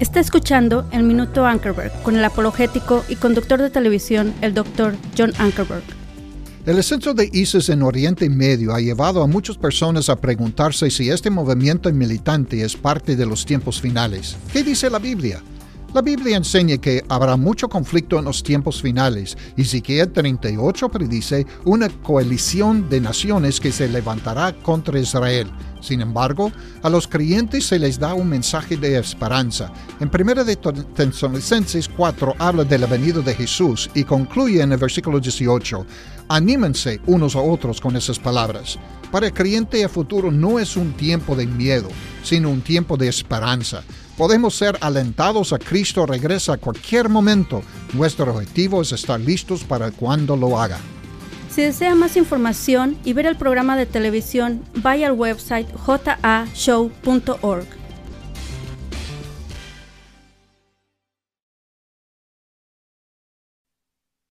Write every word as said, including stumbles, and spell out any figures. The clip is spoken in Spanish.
Está escuchando el Minuto Ankerberg con el apologético y conductor de televisión, el doctor John Ankerberg. El ascenso de ISIS en Oriente Medio ha llevado a muchas personas a preguntarse si este movimiento militante es parte de los tiempos finales. ¿Qué dice la Biblia? La Biblia enseña que habrá mucho conflicto en los tiempos finales, y Ezequiel treinta y ocho predice una coalición de naciones que se levantará contra Israel. Sin embargo, a los creyentes se les da un mensaje de esperanza. En primera de Tesalonicenses cuatro habla de la venida de Jesús y concluye en el versículo dieciocho. Anímense unos a otros con esas palabras. Para el creyente el futuro no es un tiempo de miedo, sino un tiempo de esperanza. Podemos ser alentados a Cristo regresa a cualquier momento. Nuestro objetivo es estar listos para cuando lo haga. Si desea más información y ver el programa de televisión, vaya al website j a show punto org.